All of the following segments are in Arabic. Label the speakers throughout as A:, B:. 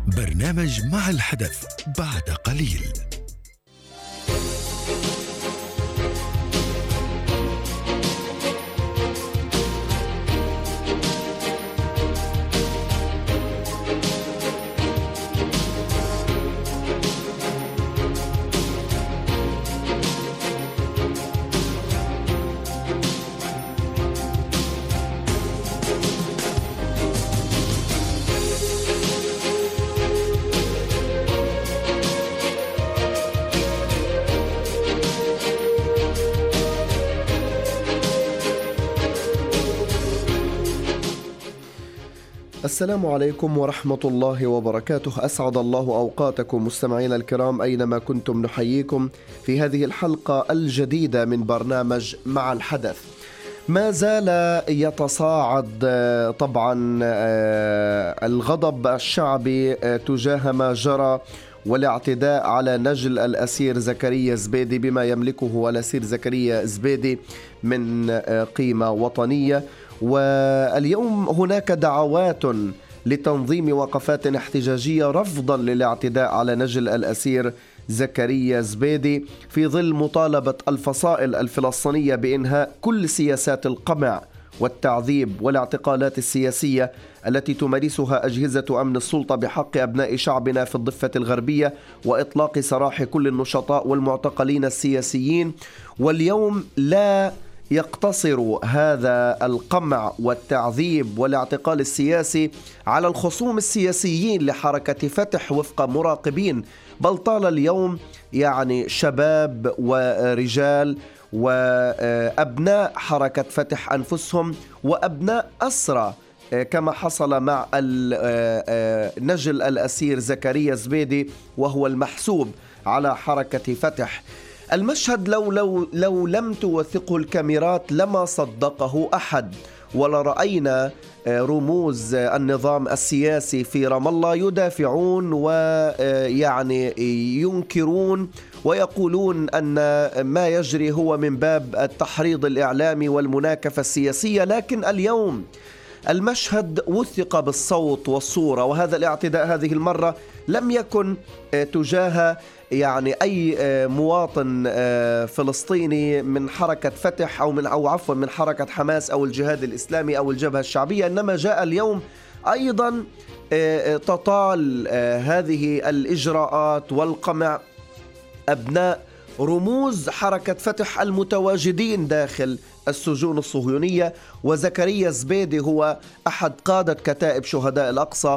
A: برنامج مع الحدث بعد قليل.
B: السلام عليكم ورحمة الله وبركاته. أسعد الله أوقاتكم مستمعينا الكرام أينما كنتم. نحييكم في هذه الحلقة الجديدة من برنامج مع الحدث. ما زال يتصاعد طبعا الغضب الشعبي تجاه ما جرى والاعتداء على نجل الأسير زكريا زبيدي بما يملكه الأسير زكريا زبيدي من قيمة وطنية. واليوم هناك دعوات لتنظيم وقفات احتجاجية رفضا للاعتداء على نجل الأسير زكريا زبيدي في ظل مطالبة الفصائل الفلسطينية بإنهاء كل سياسات القمع والتعذيب والاعتقالات السياسية التي تمارسها أجهزة أمن السلطة بحق أبناء شعبنا في الضفة الغربية، وإطلاق سراح كل النشطاء والمعتقلين السياسيين. واليوم لا يقتصر هذا القمع والتعذيب والاعتقال السياسي على الخصوم السياسيين لحركة فتح وفق مراقبين، بل طال اليوم شباب ورجال وأبناء حركة فتح أنفسهم وأبناء أسرى كما حصل مع نجل الأسير زكريا زبيدي وهو المحسوب على حركة فتح. المشهد لو لم توثقه الكاميرات لما صدقه أحد، ولرأينا رموز النظام السياسي في رام الله يدافعون ينكرون ويقولون أن ما يجري هو من باب التحريض الإعلامي والمناكفة السياسية. لكن اليوم المشهد وثق بالصوت والصورة، وهذا الاعتداء هذه المرة لم يكن تجاه أي مواطن فلسطيني من حركة فتح أو من حركة حماس أو الجهاد الإسلامي أو الجبهة الشعبية، إنما جاء اليوم أيضا تطال هذه الإجراءات والقمع أبناء رموز حركة فتح المتواجدين داخل السجون الصهيونية. وزكريا زبيدي هو أحد قادة كتائب شهداء الأقصى،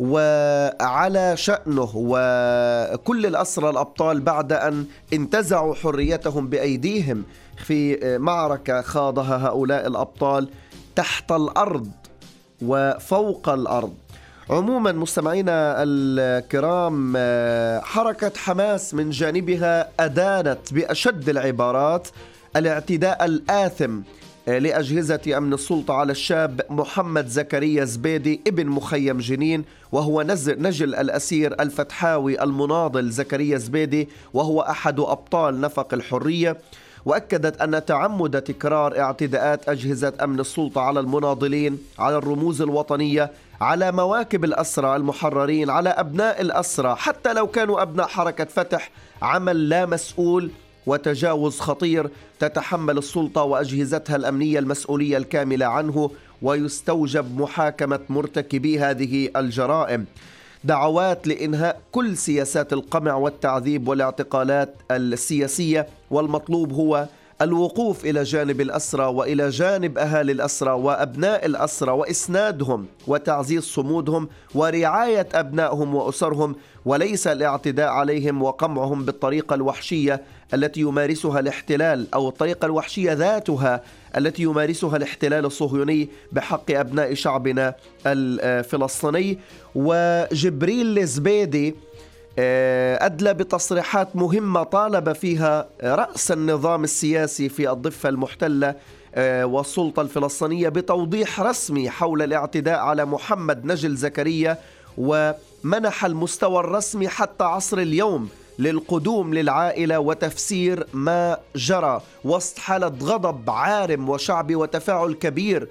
B: وعلى شأنه وكل الأسرى الأبطال بعد أن انتزعوا حريتهم بأيديهم في معركة خاضها هؤلاء الأبطال تحت الأرض وفوق الأرض. عموما مستمعينا الكرام، حركة حماس من جانبها أدانت بأشد العبارات الاعتداء الآثم لأجهزة أمن السلطة على الشاب محمد زكريا زبيدي ابن مخيم جنين، وهو نجل الأسير الفتحاوي المناضل زكريا زبيدي، وهو أحد أبطال نفق الحرية. وأكدت أن تعمد تكرار اعتداءات أجهزة أمن السلطة على المناضلين، على الرموز الوطنية، على مواكب الأسرى المحررين، على أبناء الأسرى حتى لو كانوا أبناء حركة فتح، عمل لا مسؤول وتجاوز خطير تتحمل السلطة وأجهزتها الأمنية المسؤولية الكاملة عنه، ويستوجب محاكمة مرتكبي هذه الجرائم. دعوات لإنهاء كل سياسات القمع والتعذيب والاعتقالات السياسية، والمطلوب هو الوقوف إلى جانب الأسرى وإلى جانب أهالي الأسرى وأبناء الأسرى وإسنادهم وتعزيز صمودهم ورعاية أبنائهم وأسرهم، وليس الاعتداء عليهم وقمعهم بالطريقة الوحشية التي يمارسها الاحتلال، أو الطريقة الوحشية ذاتها التي يمارسها الاحتلال الصهيوني بحق أبناء شعبنا الفلسطيني. وجبريل الزبيدي أدلى بتصريحات مهمة طالب فيها رأس النظام السياسي في الضفة المحتلة والسلطة الفلسطينية بتوضيح رسمي حول الاعتداء على محمد نجل زكريا، ومنح المستوى الرسمي حتى عصر اليوم للقدوم للعائلة وتفسير ما جرى وسط حالة غضب عارم وشعبي وتفاعل كبير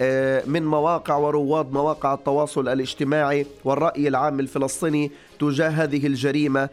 B: من مواقع ورواد مواقع التواصل الاجتماعي والرأي العام الفلسطيني تجاه هذه الجريمة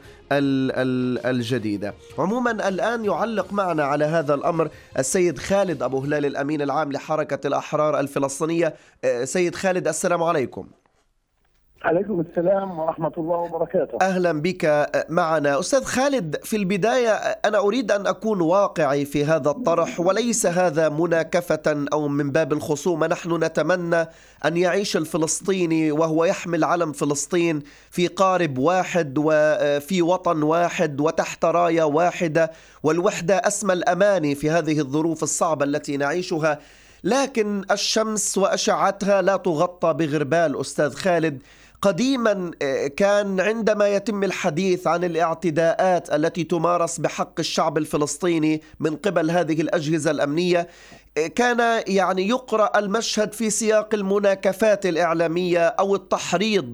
B: الجديدة. عموما الآن يعلق معنا على هذا الأمر السيد خالد أبو هلال الأمين العام لحركة الأحرار الفلسطينية. سيد خالد، السلام عليكم.
C: عليكم السلام ورحمة الله وبركاته.
B: أهلا بك معنا أستاذ خالد. في البداية أنا أريد أن أكون واقعي في هذا الطرح، وليس هذا مناكفة أو من باب الخصومة. نحن نتمنى أن يعيش الفلسطيني وهو يحمل علم فلسطين في قارب واحد وفي وطن واحد وتحت راية واحدة، والوحدة أسمى الأماني في هذه الظروف الصعبة التي نعيشها. لكن الشمس وأشعتها لا تغطى بغربال. أستاذ خالد، قديما كان عندما يتم الحديث عن الاعتداءات التي تمارس بحق الشعب الفلسطيني من قبل هذه الأجهزة الأمنية، كان يعني يقرأ المشهد في سياق المناكفات الإعلامية أو التحريض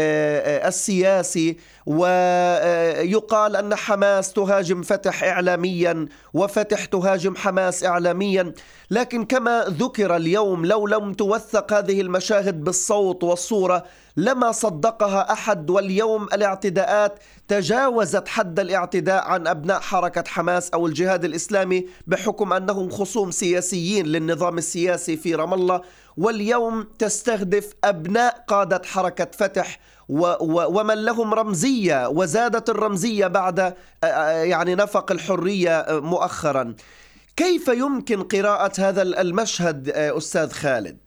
B: السياسي، ويقال أن حماس تهاجم فتح إعلاميا وفتح تهاجم حماس إعلاميا. لكن كما ذكر اليوم، لو لم توثق هذه المشاهد بالصوت والصورة لما صدقها أحد. واليوم الاعتداءات تجاوزت حد الاعتداء عن أبناء حركة حماس أو الجهاد الإسلامي بحكم أنهم خصوم سياسيين للنظام السياسي في رام الله، واليوم تستهدف أبناء قادة حركة فتح ومن لهم رمزية، وزادت الرمزية بعد يعني نفق الحرية مؤخرا. كيف يمكن قراءة هذا المشهد أستاذ خالد؟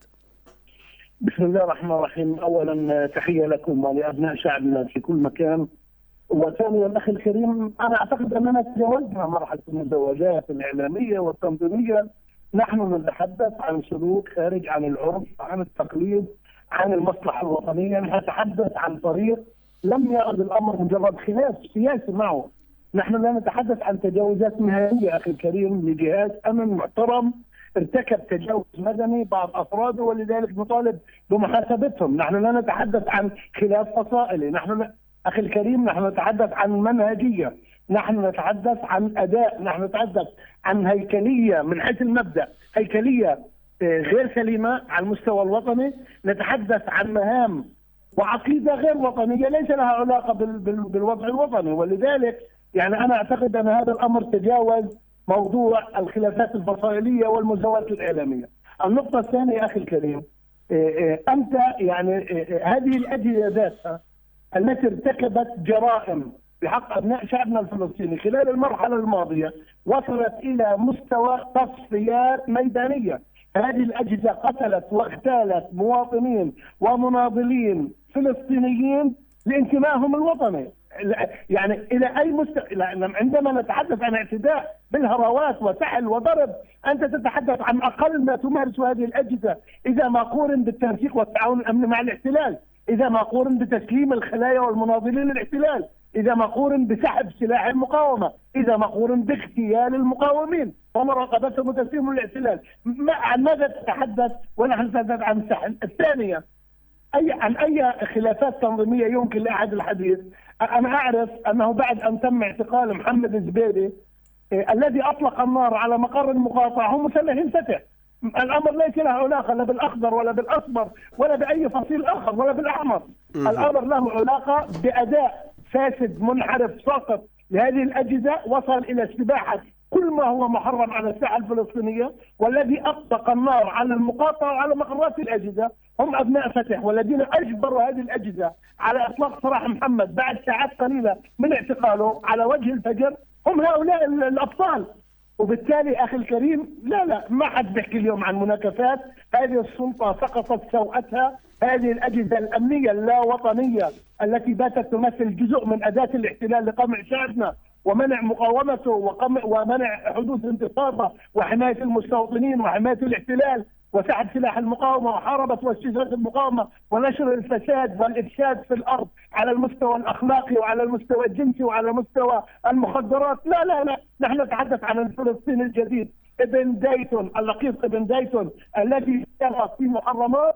C: بسم الله الرحمن الرحيم. أولا تحية لكم ولأبناء شعبنا في كل مكان. وثانيا أخي الكريم، أنا أعتقد أننا تجاوزنا مرحلة المزاوجات الإعلامية والتنظيمية. نحن نتحدث عن سلوك خارج عن العرف، عن التقليد، عن المصلحة الوطنية. نتحدث عن طريق لم يعد الأمر مجرد خلاف سياسي معه. نحن لا نتحدث عن تجاوزات مهنية أخي الكريم لجهاز أمن محترم ارتكب تجاوز مدني بعض أفراده، ولذلك نطالب بمحاسبتهم. نحن لا نتحدث عن خلاف فصائلي. أخي الكريم، نحن نتحدث عن منهجية، نحن نتحدث عن أداء، نحن نتحدث عن هيكلية من حيث المبدأ، هيكلية غير سليمة على المستوى الوطني. نتحدث عن مهام وعقيدة غير وطنية ليس لها علاقة بالوضع الوطني. ولذلك يعني أنا أعتقد أن هذا الأمر تجاوز موضوع الخلافات الفصائلية والمزاولات الإعلامية. النقطة الثانية أخي الكريم، أنت يعني هذه الأجهزة التي ارتكبت جرائم بحق أبناء شعبنا الفلسطيني خلال المرحلة الماضية وصلت إلى مستوى تصفيات ميدانية. هذه الأجهزة قتلت واغتالت مواطنين ومناضلين فلسطينيين لانتمائهم الوطني. يعني إلى أي مستوى؟ عندما نتحدث عن اعتداء بالهروات وسحل وضرب، أنت تتحدث عن أقل ما تمارس هذه الأجهزة إذا ما قورن بالتنسيق والتعاون الأمني مع الاحتلال، إذا ما قورن بتسليم الخلايا والمناضلين للاحتلال، إذا ما قورن بسحب سلاح المقاومة، إذا ما قورن باغتيال المقاومين ومراقبتهم وتسليمهم للاحتلال. عن ماذا تتحدث ونحن نتحدث عن السحل؟ الثانية، عن أي خلافات تنظيمية يمكن لأحد الحديث؟ أنا أعرف أنه بعد أن تم اعتقال محمد الزبيدي الذي أطلق النار على مقر المقاطعة هم مسلحين فتح. الأمر ليس له علاقة لا بالأخضر ولا بالأصفر ولا بأي فصيل آخر ولا بالأحمر. الأمر له علاقة بأداء فاسد منحرف ساقط لهذه الأجهزة وصل إلى استباحة كل ما هو محرم على الساحة الفلسطينية. والذي أطلق النار على المقاطعة وعلى مقرات الأجهزة هم أبناء فتح، والذين أجبروا هذه الأجهزة على إطلاق سراح محمد بعد ساعات قليلة من اعتقاله على وجه الفجر هم هؤلاء الأبطال. وبالتالي أخي الكريم، لا ما حد بيحكي اليوم عن مناكفات. هذه السلطة سقطت سوءتها. هذه الأجهزة الأمنية اللا وطنية التي باتت تمثل جزء من أداة الاحتلال لقمع شعبنا ومنع مقاومته ومنع حدوث انتصابه وحماية المستوطنين وحماية الاحتلال وسحب سلاح المقاومة وحاربة واستجابة المقاومة ونشر الفساد والإفساد في الأرض على المستوى الأخلاقي وعلى المستوى الجنسي وعلى مستوى المخدرات. لا نحن نتحدث عن الفلسطيني الجديد ابن دايتون، اللقيط ابن دايتون الذي يرى في محرمات.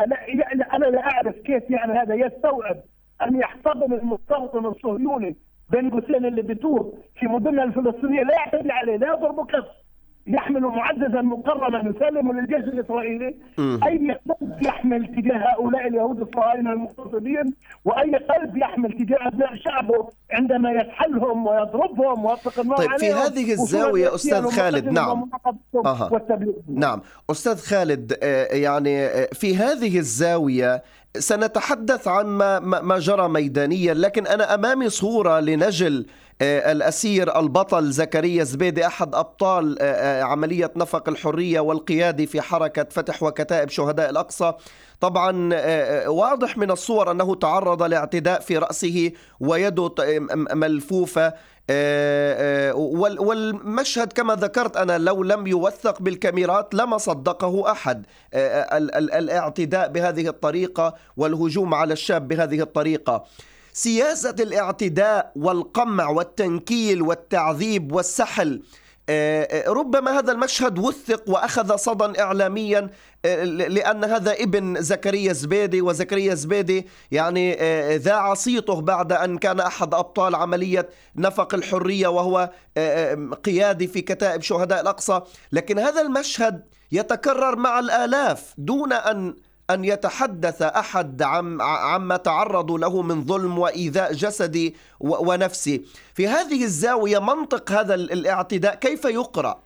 C: أنا لا أعرف كيف يعني هذا يستوعب أن يحتضن المستوطن الصهيوني بين قوسين اللي بتور في مدننا الفلسطينية، لا يعتدي عليه، لا يضرب كف يحمل معززا مكرما يسلم للجيش الاسرائيلي، اي قلب يحمل تجاه هؤلاء اليهود الصهاينه المغتصبين، واي قلب يحمل تجاه ابناء شعبه عندما يسحلهم ويضربهم ويطلق النار
B: طيب
C: عليهم.
B: في هذه الزاويه استاذ خالد، نعم نعم استاذ خالد، يعني في هذه الزاويه سنتحدث عن ما جرى ميدانيا، لكن أنا أمامي صورة لنجل الأسير البطل زكريا زبيدي، أحد أبطال عملية نفق الحرية والقيادي في حركة فتح وكتائب شهداء الأقصى. طبعا واضح من الصور أنه تعرض لاعتداء في رأسه ويده ملفوفة، والمشهد كما ذكرت أنا لو لم يوثق بالكاميرات لما صدقه أحد. الاعتداء بهذه الطريقة والهجوم على الشاب بهذه الطريقة، سياسة الاعتداء والقمع والتنكيل والتعذيب والسحل، ربما هذا المشهد وثق وأخذ صدى إعلاميا لأن هذا ابن زكريا زبيدي، وزكريا زبيدي يعني ذاع صيته بعد أن كان أحد أبطال عملية نفق الحرية وهو قيادي في كتائب شهداء الأقصى. لكن هذا المشهد يتكرر مع الآلاف دون أن يتحدث أحد عما تعرضوا له من ظلم وإيذاء جسدي ونفسي. في هذه الزاوية منطق هذا الاعتداء كيف يقرأ؟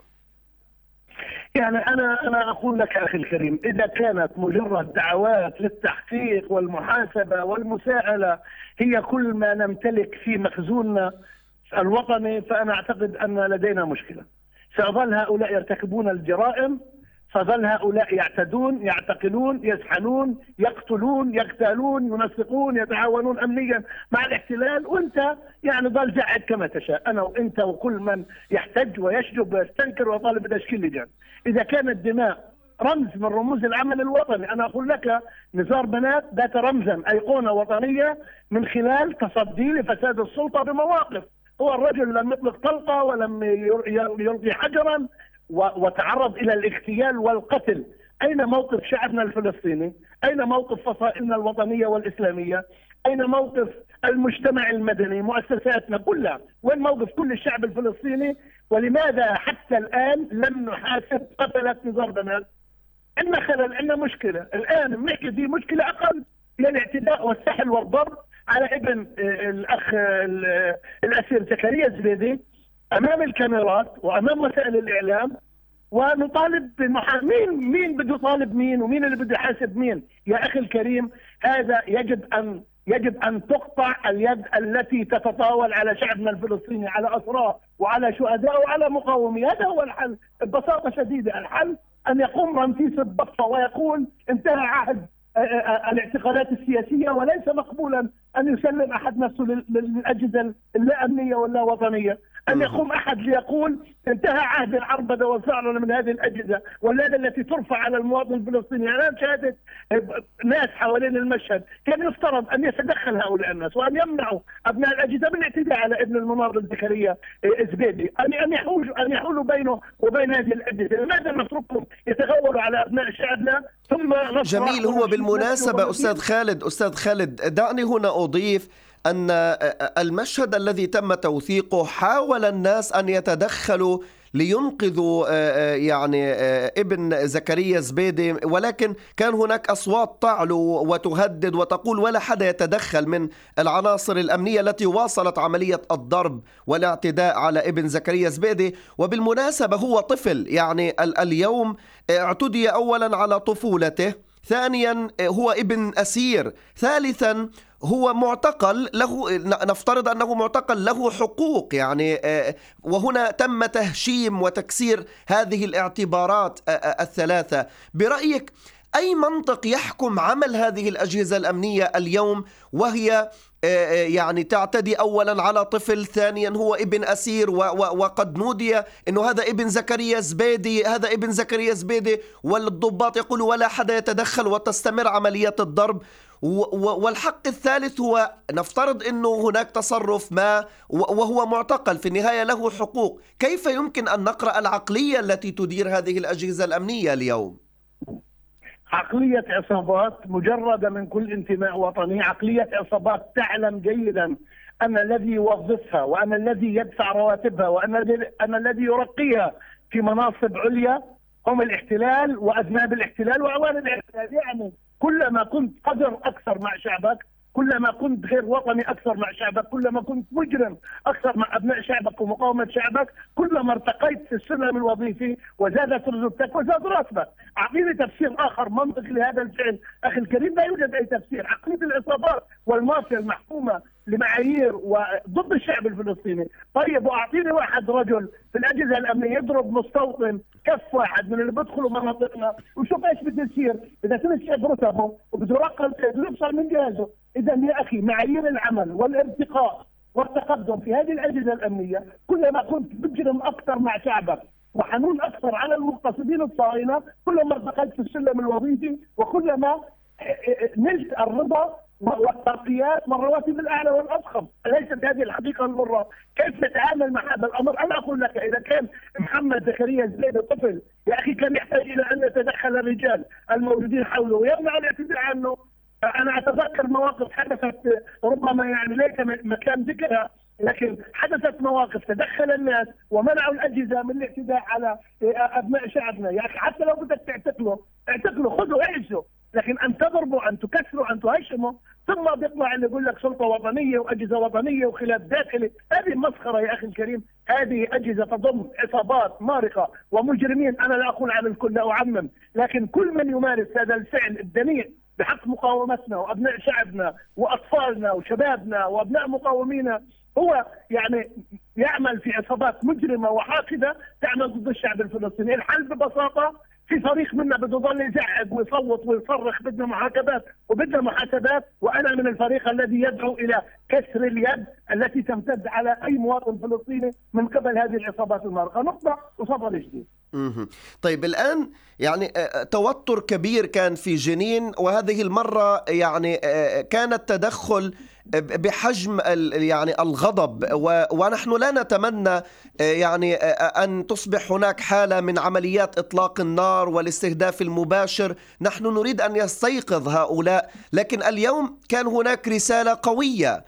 C: يعني أنا أقول لك أخي الكريم، إذا كانت مجرد دعوات للتحقيق والمحاسبة والمساءلة هي كل ما نمتلك في مخزوننا الوطني، فأنا أعتقد أن لدينا مشكلة. سيظل هؤلاء يرتكبون الجرائم، فظل هؤلاء يعتدون، يعتقلون، يسحلون، يقتلون، يغتالون، ينسقون، يتعاونون أمنيا مع الاحتلال، وانت يعني ظل جعد كما تشاء، أنا وانت وكل من يحتج ويشجب ويستنكر ويطالب بتشكيل لجان. إذا كانت الدماء رمز من رموز العمل الوطني، أنا أقول لك نزار بنات ذات رمزا أيقونة وطنية من خلال تصدي لفساد السلطة بمواقف. هو الرجل لم يطلق طلقة ولم يلقي حجرا وتعرض إلى الاغتيال والقتل. أين موقف شعبنا الفلسطيني؟ أين موقف فصائلنا الوطنية والإسلامية؟ أين موقف المجتمع المدني، مؤسساتنا كلها؟ وين موقف كل الشعب الفلسطيني؟ ولماذا حتى الآن لم نحاسب قتلة نزار بنات؟ عندنا خلل، عندنا مشكلة. الآن بنحكي دي مشكلة أقل من الاعتداء والسحل والضرب على ابن الأخ الأسير زكريا زبيدي أمام الكاميرات وأمام وسائل الإعلام، ونطالب مين بده يطالب مين ومين اللي بده يحاسب مين؟ يا أخي الكريم، هذا يجب أن تقطع اليد التي تتطاول على شعبنا الفلسطيني، على أسراه وعلى شهداء وعلى مقاوميه. هذا هو الحل ببساطة شديدة. الحل أن يقوم رمسيس الضفة ويقول انتهى عهد الاعتقالات السياسية، وليس مقبولا أن يسلم أحد نفسه للأجهزة اللا أمنية ولا وطنية. أن يقوم أحد ليقول انتهى عهد العربدة والفعل من هذه الأجهزة واللادة التي ترفع على المواطن الفلسطيني. أنا شاهدت ناس حوالين المشهد، كان يفترض أن يتدخل هؤلاء الناس وأن يمنعوا أبناء الأجهزة من الاعتداء على ابن المناضل زكريا زبيدي، أن يحولوا بينه وبين هذه الأجهزة. لماذا نتركهم يتغولوا على أبناء شعبنا ثم
B: جميل. هو بالمناسبة أستاذ خالد دعني هنا أضيف أن المشهد الذي تم توثيقه حاول الناس أن يتدخلوا لينقذوا يعني ابن زكريا زبيدي، ولكن كان هناك أصوات تعلو وتهدد وتقول ولا حدا يتدخل من العناصر الأمنية التي واصلت عملية الضرب والاعتداء على ابن زكريا زبيدي. وبالمناسبة هو طفل، يعني اليوم اعتدي أولا على طفولته، ثانيا هو ابن أسير، ثالثا هو معتقل له، نفترض أنه معتقل له حقوق يعني، وهنا تم تهشيم وتكسير هذه الاعتبارات الثلاثة. برأيك أي منطق يحكم عمل هذه الأجهزة الأمنية اليوم وهي يعني تعتدي أولا على طفل، ثانيا هو ابن أسير وقد نودي أنه هذا ابن زكريا زبيدي، هذا ابن زكريا زبيدي، والضباط يقولوا ولا حدا يتدخل وتستمر عملية الضرب، والحق الثالث هو نفترض أنه هناك تصرف ما وهو معتقل، في النهاية له حقوق. كيف يمكن أن نقرأ العقلية التي تدير هذه الأجهزة الأمنية اليوم؟
C: عقلية عصابات مجردة من كل انتماء وطني، عقلية عصابات تعلم جيدا أن الذي يوظفها وأن الذي يدفع رواتبها وأن الذي يرقيها في مناصب عليا هم الاحتلال وأذناب الاحتلال وأعوان الاحتلال. يعني كلما كنت قدر أكثر مع شعبك، كلما كنت غير وطني أكثر مع شعبك، كلما كنت مجرم أكثر مع أبناء شعبك ومقاومة شعبك، كلما ارتقيت في السلم الوظيفي وزادت رتبتك وزاد راتبك. أعطيني تفسير آخر منطقي لهذا الفعل أخي الكريم. لا يوجد أي تفسير. عقلية العصابات والمافيا المحكومة لمعايير وضد الشعب الفلسطيني. طيب وأعطيني واحد رجل في الأجهزة الأمنية يضرب مستوطن كف واحد من اللي بيدخلوا مناطقنا وشوف ايش بده يصير اذا كان الشعب رتبه وبده يرقل يفصل من جهازه. اذا يا اخي معايير العمل والارتقاء والتقدم في هذه الاجهزه الامنيه، كلما كنت مجرم اكثر مع شعبك وحنون اكثر على المغتصبين الصهاينه، كلما ارتقيت في السلم الوظيفي وكلما نلت الرضا والترقيات من الرواتب الاعلى والافخم. ليست هذه الحقيقه المره. كيف نتعامل مع هذا الامر؟ انا اقول لك اذا كان محمد زكريا الزبيدي طفل يا اخي كان يحتاج الى ان يتدخل الرجال الموجودين حوله ويمنع الاعتداء عنه. انا اتذكر مواقف حدثت ربما يعني ليس مكان ذكرها، لكن حدثت مواقف تدخل الناس ومنعوا الاجهزه من الاعتداء على ابناء شعبنا. يا اخي حتى لو بدك اعتقلوا خذوا اعزوا، لكن ان تضربوا، ان تكسروا، ان تهشموا، ثم بيطلع اللي يقول لك سلطه وطنيه واجهزه وطنيه وخلاف داخلي. هذه مسخره يا اخي الكريم. هذه اجهزه تضم عصابات مارقه ومجرمين. انا لا اقول على الكل، لا اعمم، لكن كل من يمارس هذا الفعل الدنيء بحق مقاومتنا وابناء شعبنا واطفالنا وشبابنا وابناء مقاومينا هو يعني يعمل في عصابات مجرمه وحاقده تعمل ضد الشعب الفلسطيني. الحل ببساطه في فريق منا بده يضل يزعق ويصوت ويصرخ بدنا محاكمات وبدنا محاسبات، وانا من الفريق الذي يدعو الى كسر اليد التي تمتد على اي مواطن فلسطيني من قبل هذه العصابات المارقه. نقطه وصدر جديد.
B: طيب الآن يعني توتر كبير كان في جنين، وهذه المرة يعني كان التدخل بحجم يعني الغضب، ونحن لا نتمنى يعني أن تصبح هناك حالة من عمليات إطلاق النار والاستهداف المباشر. نحن نريد أن يستيقظ هؤلاء، لكن اليوم كان هناك رسالة قوية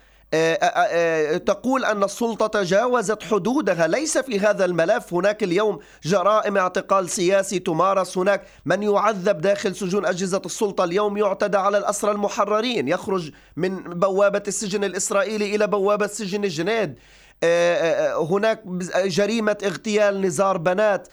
B: تقول أن السلطة تجاوزت حدودها. ليس في هذا الملف هناك اليوم جرائم اعتقال سياسي تمارس، هناك من يعذب داخل سجون أجهزة السلطة. اليوم يعتدى على الأسرى المحررين، يخرج من بوابة السجن الإسرائيلي إلى بوابة سجن جنيد. هناك جريمة اغتيال نزار بنات.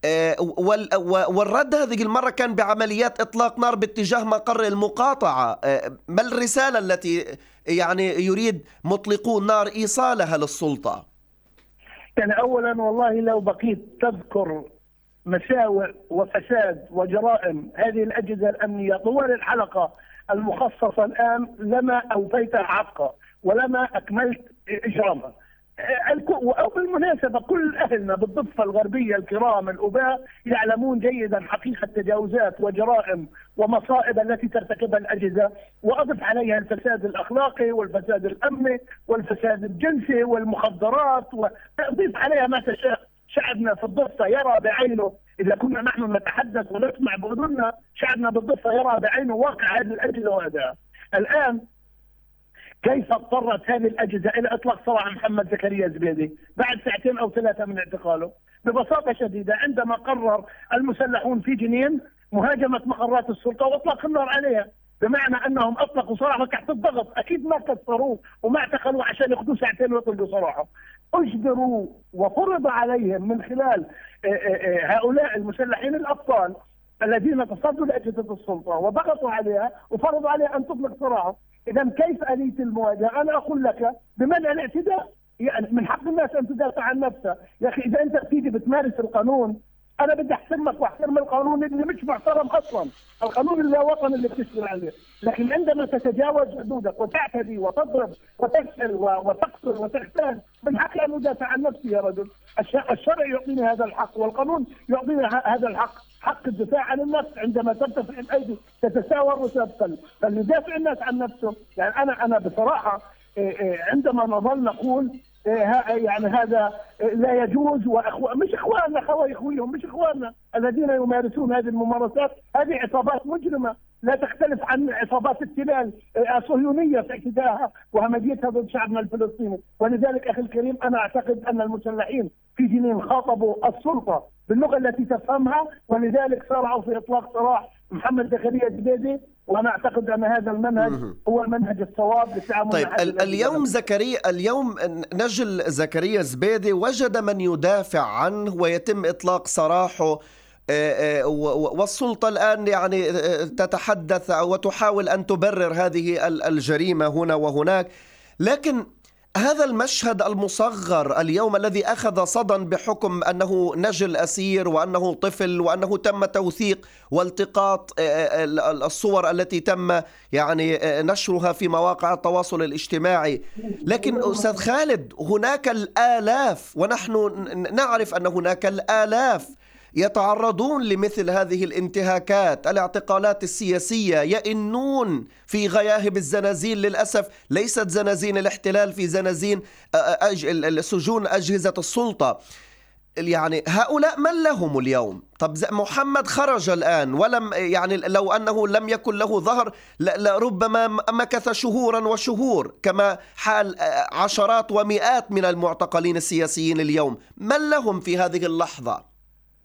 B: والرد هذه المرة كان بعمليات إطلاق نار باتجاه مقر المقاطعة. ما الرسالة التي يعني يريد مطلقو النار إيصالها للسلطة؟
C: يعني أولا والله لو بقيت تذكر مساوئ وفساد وجرائم هذه الأجهزة الأمنية طوال الحلقة المخصصة الآن لما أوفيت حقها ولما أكملت إجرامها. وبالمناسبة كل أهلنا بالضفة الغربية الكرام الأباء يعلمون جيدا حقيقة تجاوزات وجرائم ومصائب التي ترتكبها الأجهزة، وأضف عليها الفساد الأخلاقي والفساد الأمني والفساد الجنسي والمخدرات، وأضيف عليها ما تشاء. شعبنا في الضفة يرى بعينه، إذا كنا نحن نتحدث ونسمع بأذننا، شعبنا بالضفة يرى بعينه واقع هذه الأجهزة وأداء. الآن كيف اضطرت هذه الأجهزة إلى إطلاق سراح محمد زكريا الزبيدي بعد 2 أو 3 من اعتقاله؟ ببساطة شديدة عندما قرر المسلحون في جنين مهاجمة مقرات السلطة وإطلاق النار عليها، بمعنى أنهم أطلقوا سراحه تحت الضغط. أكيد ما كسروه وما اعتقلوه عشان ياخذوا 2 ويطلقوا سراحه. أجبروا وفرض عليهم من خلال هؤلاء المسلحين الأبطال الذين تصدوا لأجهزة السلطة وضغطوا عليها وفرضوا عليها أن تطلق سراحه. إذا كيف آلية المواجهة؟ أنا أقول لك بمنع الاعتداء. يعني من حق الناس أن تدافع عن نفسها. يا أخي إذا أنت بتيجي بتمارس القانون، أنا بدي أحترمك وأحترم القانون اللي مش محترم أصلا، القانون اللا وطن اللي بتشتغل عليه. لكن عندما تتجاوز حدودك وتعتدي وتضرب وتقتل وتقتل وتغتال، من حقي أن أدافع عن نفسي يا رجل. الشرع يعطيني هذا الحق والقانون يعطيني هذا الحق، حق الدفاع عن النفس. عندما ترتفع الأيدي تتساوى الرتب، فليدافع الناس عن نفسهم. يعني أنا بصراحة عندما نظل نقول يعني هذا لا يجوز. مش اخواننا، اخويهم مش اخواننا الذين يمارسون هذه الممارسات. هذه عصابات مجرمه لا تختلف عن عصابات التلال الصهيونيه في اعتدائها وهمجيتها ضد شعبنا الفلسطيني. ولذلك اخي الكريم انا اعتقد ان المسلحين في جنين خاطبوا السلطه باللغه التي تفهمها، ولذلك سارعوا في اطلاق سراح محمد زكريا زبيدي. وانا اعتقد ان هذا المنهج هو المنهج الصواب للتعامل.
B: طيب اليوم نجل زكريا زبيدي وجد من يدافع عنه ويتم اطلاق سراحه، والسلطة الآن يعني تتحدث وتحاول أن تبرر هذه الجريمة هنا وهناك. لكن هذا المشهد المصغر اليوم الذي أخذ صدى بحكم أنه نجل أسير وأنه طفل وأنه تم توثيق والتقاط الصور التي تم يعني نشرها في مواقع التواصل الاجتماعي. لكن أستاذ خالد، هناك الآلاف، ونحن نعرف أن هناك الآلاف يتعرضون لمثل هذه الانتهاكات، الاعتقالات السياسية، يئنون في غياهب الزنازين. للأسف ليست زنازين الاحتلال، في زنازين سجون أجهزة السلطة. يعني هؤلاء من لهم اليوم؟ طب محمد خرج الآن ولم يعني لو أنه لم يكن له ظهر لربما مكث شهورا وشهور، كما حال عشرات ومئات من المعتقلين السياسيين اليوم. من لهم في هذه اللحظة؟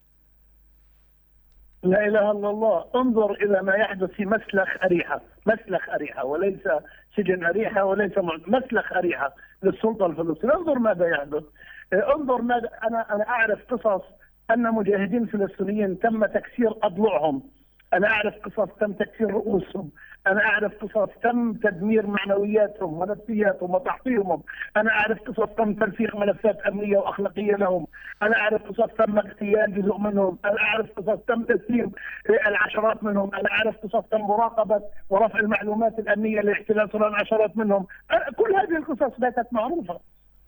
C: لا إله إلا الله. انظر إلى ما يحدث في مسلخ أريحة وليس سجن أريحة وليس مسلخ أريحة للسلطة الفلسطينية. انظر ماذا يحدث. انظر ماذا أنا أعرف قصص أن مجاهدين فلسطينيين تم تكسير أضلعهم. أنا أعرف قصص تم تكسير رؤوسهم. أنا أعرف قصص تم تدمير معنوياتهم ونفسياتهم وتحطيمهم. أنا أعرف قصص تم تنسيق ملفات أمنية وأخلاقية لهم. أنا أعرف قصص تم اغتيال جزء منهم. أنا أعرف قصص تم تسليم العشرات منهم. أنا أعرف قصص تم مراقبة ورفع المعلومات الأمنية لاحتلال صنع العشرات منهم. كل هذه القصص باتت معروفة.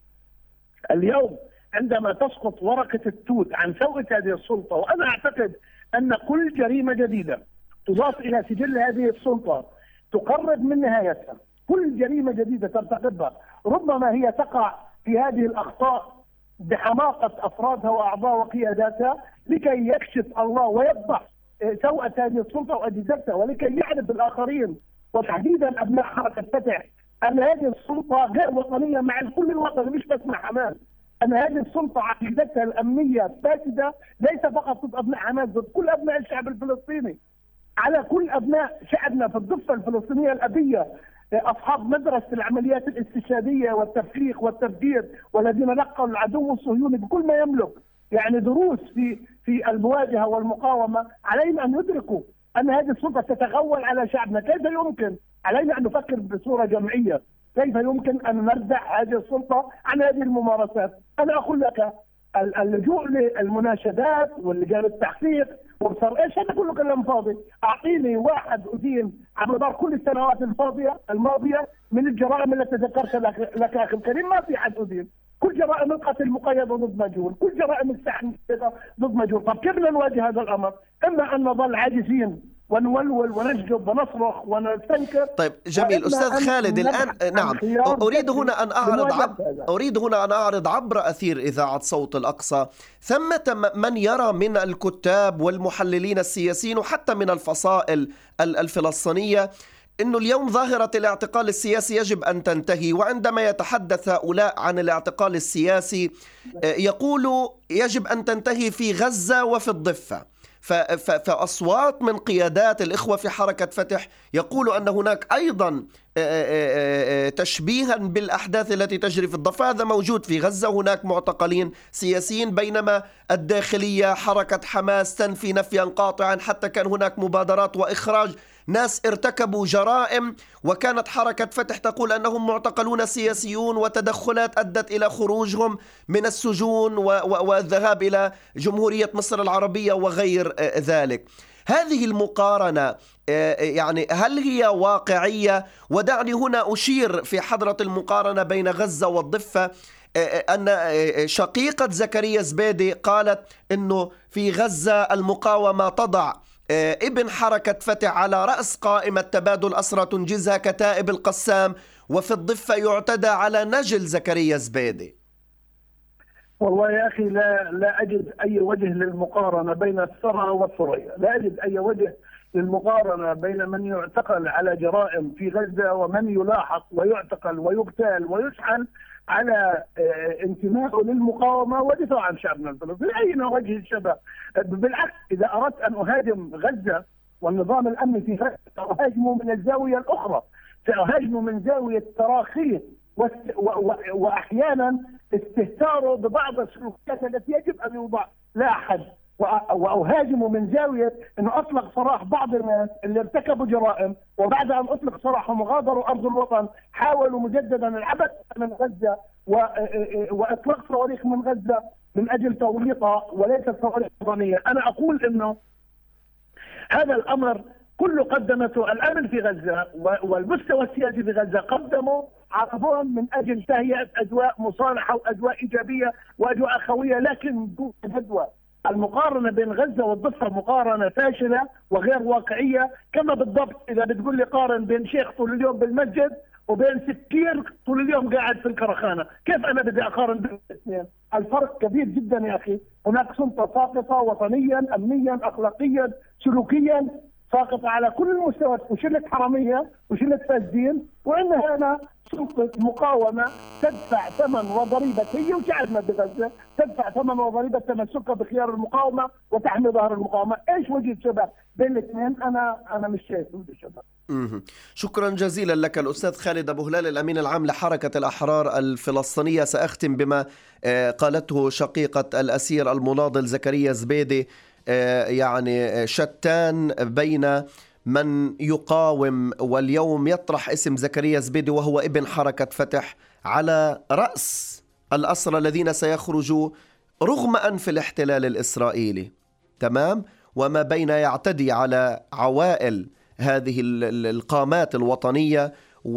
C: اليوم عندما تسقط ورقة التوت عن سوءة هذه السلطة، وأنا أعتقد أن كل جريمة جديدة تضاف إلى سجل هذه السلطة تقرب من نهايتها. كل جريمة جديدة ترتكبها ربما هي تقع في هذه الأخطاء بحماقة أفرادها وأعضاء وقياداتها لكي يكشف الله ويفضح سوءة هذه السلطة وأجهزتها، ولكي يعرف الآخرين وتحديدا أبناء حركة فتح أن هذه السلطة غير وطنية مع الكل الوطني، مش بس مع حماس. أن هذه السلطة عقيدتها الأمنية فاسدة، ليس فقط ضد أبناء حماس، ضد كل أبناء الشعب الفلسطيني، على كل أبناء شعبنا في الضفة الفلسطينية الأبية، أصحاب مدرسة العمليات الاستشهادية والتفريق والتفجير، والذين نقلوا العدو الصهيوني بكل ما يملك يعني دروس في المواجهة والمقاومة. علينا أن ندركوا أن هذه السلطة تتغول على شعبنا. كيف يمكن؟ علينا أن نفكر بصورة جمعية. كيف يمكن أن نردع هذه السلطة عن هذه الممارسات؟ أنا أقول لك اللجوء للمناشدات واللجان التحقيق وبصر ايش، هذا كله كلام فاضي. اعطيني واحد ادين على مدار كل السنوات الماضيه من الجرائم التي ذكرت لك اخي الكريم، ما في حد ادين. كل جرائم القتل المقيده ضد مجهول، كل جرائم السحن ضد مجهول. طب كيف نواجه هذا الامر؟ اما ان نظل عاجزين ونولول ونشجب ونصرخ ونستنكر.
B: طيب جميل أستاذ خالد، الآن نعم أريد هنا أن أعرض عبر أثير إذاعة صوت الأقصى ثمة من يرى من الكتاب والمحللين السياسيين وحتى من الفصائل الفلسطينية إنه اليوم ظاهرة الاعتقال السياسي يجب أن تنتهي، وعندما يتحدث هؤلاء عن الاعتقال السياسي يقولوا يجب أن تنتهي في غزة وفي الضفة. فأصوات من قيادات الإخوة في حركة فتح يقولوا أن هناك أيضا تشبيها بالأحداث التي تجري في الضفة. هذا موجود في غزة، هناك معتقلين سياسيين، بينما الداخلية حركة حماس تنفي نفيا قاطعا. حتى كان هناك مبادرات وإخراج ناس ارتكبوا جرائم، وكانت حركة فتح تقول أنهم معتقلون سياسيون، وتدخلات أدت إلى خروجهم من السجون والذهاب إلى جمهورية مصر العربية وغير ذلك. هذه المقارنة يعني هل هي واقعية؟ ودعني هنا أشير في حضرة المقارنة بين غزة والضفة أن شقيقة زكريا زبيدي قالت أنه في غزة المقاومة تضع ابن حركة فتح على رأس قائمة تبادل أسرى تنجزها كتائب القسام، وفي الضفة يعتدى على نجل زكريا زبيدي.
C: والله يا أخي لا أجد أي وجه للمقارنة بين الثرى والثريا، لا أجد أي وجه للمقارنة بين من يعتقل على جرائم في غزة ومن يلاحق ويعتقل ويغتال ويشحن على انتمائه للمقاومة ودفاع عن شعبنا الفلسطيني. أين وجه الشبه؟ بالعكس، إذا أردت أن أهاجم غزة والنظام الأمني في غزة سأهاجمه من الزاوية الأخرى، سأهاجمه من زاوية تراخيه وأحيانا استهتاره ببعض السلوكيات التي يجب أن يوضع لا حد، وأهاجمه من زاوية أنه أطلق سراح بعض الناس اللي ارتكبوا جرائم، وبعد أن أطلق سراحهم وغادروا أرض الوطن حاولوا مجددا العبث من غزة وإطلاق صواريخ من غزة من أجل توريطها وليست صواريخ وطنية. أنا أقول أنه هذا الأمر كله قدمته الأمن في غزة والمستوى السياسي في غزة، قدموا عرضهم من أجل تهيئة أجواء مصالحة وأجواء إيجابية وأجواء أخوية، لكن دون جدوى. المقارنة بين غزة والضفة مقارنة فاشلة وغير واقعية، كما بالضبط إذا بتقول لي قارن بين شيخ طول اليوم بالمسجد وبين سكير طول اليوم قاعد في الكرخانة، كيف أنا بدي أقارن بين الاثنين؟ الفرق كبير جدا يا أخي. هناك سلطة ساقطة وطنيا، أمنيا، أخلاقيا، سلوكيا، ساقطة على كل المستويات، وشلة حرامية وشلة فاسدين، وإنها هنا سلطة مقاومة تدفع ثمن وضريبة، هي وشعبنا بغزة تدفع ثمن وضريبة تمسكها بخيار المقاومة وتحمي ظهر المقاومة. إيش وجه الشبه بين الاثنين؟ أنا مش شايف وجه الشبه.
B: شكرا جزيلا لك الأستاذ خالد أبو هلال، الأمين العام لحركة الأحرار الفلسطينية. سأختم بما قالته شقيقة الأسير المناضل زكريا زبيدي، يعني شتان بين من يقاوم واليوم يطرح اسم زكريا زبيدي وهو ابن حركة فتح على رأس الأسرى الذين سيخرجوا رغم أنف الاحتلال الإسرائيلي، تمام، وما بين يعتدي على عوائل هذه القامات الوطنية،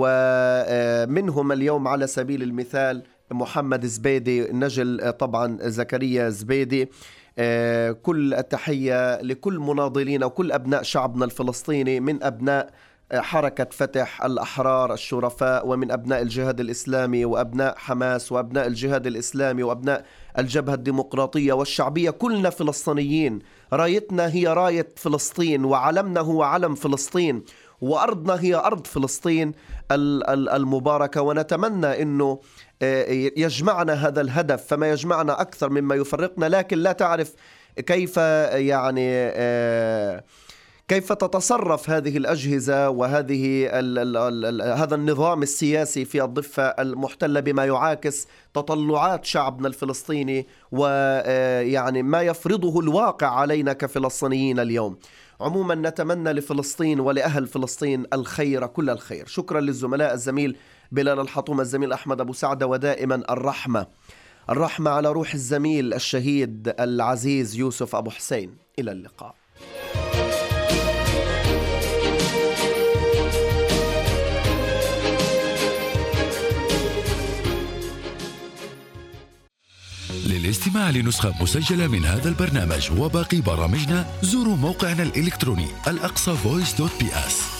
B: ومنهم اليوم على سبيل المثال محمد زبيدي، نجل طبعا زكريا زبيدي. كل التحية لكل مناضلين وكل أبناء شعبنا الفلسطيني، من أبناء حركة فتح الأحرار الشرفاء، ومن أبناء الجهاد الإسلامي وأبناء حماس وأبناء الجهاد الإسلامي وأبناء الجبهة الديمقراطية والشعبية. كلنا فلسطينيين، رايتنا هي راية فلسطين، وعلمنا هو علم فلسطين، وأرضنا هي أرض فلسطين المباركة. ونتمنى أنه يجمعنا هذا الهدف، فما يجمعنا أكثر مما يفرقنا، لكن لا تعرف كيف يعني كيف تتصرف هذه الأجهزة وهذه هذا النظام السياسي في الضفة المحتلة بما يعاكس تطلعات شعبنا الفلسطيني ويعني ما يفرضه الواقع علينا كفلسطينيين اليوم. عموما نتمنى لفلسطين ولأهل فلسطين الخير، كل الخير. شكرا للزملاء، الزميل بلال الحطوم، الزميل أحمد أبو سعدة، ودائما الرحمة على روح الزميل الشهيد العزيز يوسف أبو حسين. إلى اللقاء.
A: للاستماع لنسخة مسجلة من هذا البرنامج وباقي برامجنا زوروا موقعنا الإلكتروني الأقصى voice.ps.